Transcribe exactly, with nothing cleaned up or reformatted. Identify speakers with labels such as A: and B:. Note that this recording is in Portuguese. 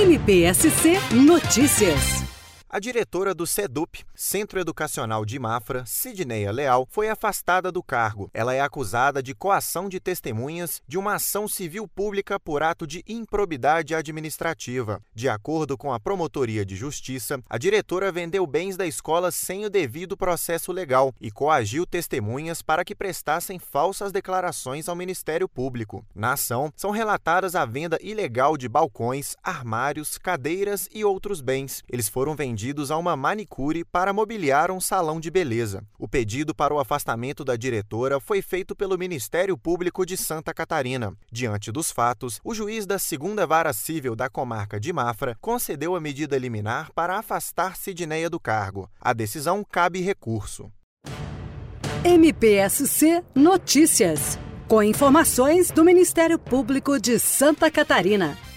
A: M P S C Notícias.
B: A diretora do SEDUP, Centro Educacional de Mafra, Sidneia Leal, foi afastada do cargo. Ela é acusada de coação de testemunhas de uma ação civil pública por ato de improbidade administrativa. De acordo com a Promotoria de Justiça, a diretora vendeu bens da escola sem o devido processo legal e coagiu testemunhas para que prestassem falsas declarações ao Ministério Público. Na ação, são relatadas a venda ilegal de balcões, armários, cadeiras e outros bens. Eles foram vendidos a uma manicure para mobiliar um salão de beleza. O pedido para o afastamento da diretora foi feito pelo Ministério Público de Santa Catarina. Diante dos fatos, o juiz da segunda Vara Civil da comarca de Mafra concedeu a medida liminar para afastar Sidneia do cargo. A decisão cabe recurso.
A: M P S C Notícias, com informações do Ministério Público de Santa Catarina.